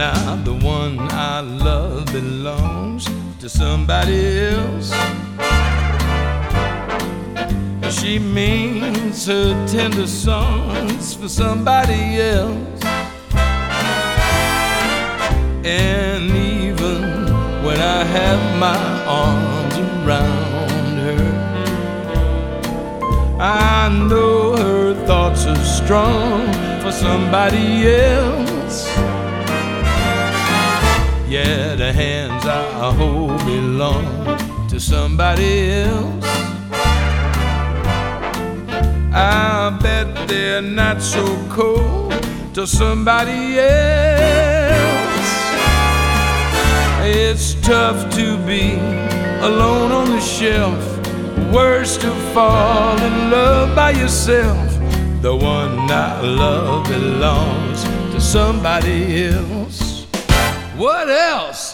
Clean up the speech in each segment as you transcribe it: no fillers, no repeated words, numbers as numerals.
now the one I love belongs to somebody else. She means her tender songs for somebody else. And even when I have my arms around her, I know her thoughts are strong for somebody else. Yeah, the hands I hold belong to somebody else. I bet they're not so cold to somebody else. It's tough to be alone on the shelf, worse to fall in love by yourself. The one I love belongs to somebody else. What else?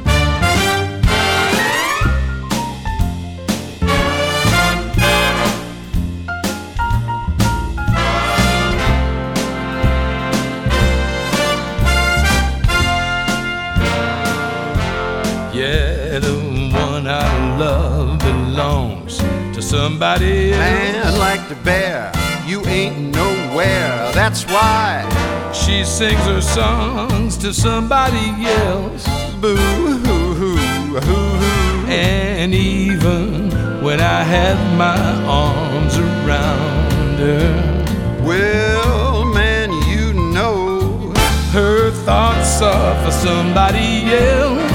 Yeah, the one I love belongs to somebody else. Man like the bear, you ain't nowhere. That's why she sings her songs to somebody else. Boo-hoo-hoo-hoo-hoo. And even when I have my arms around her, well, man, you know her thoughts are for somebody else.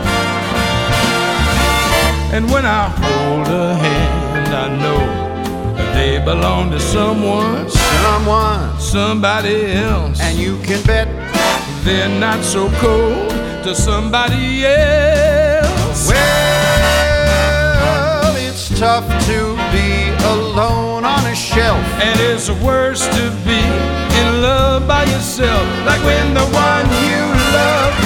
And when I hold her hand, I know they belong to someone, somebody else. And you can bet they're not so cold to somebody else. Well, it's tough to be alone on a shelf, and it's worse to be in love by yourself, like when the one you love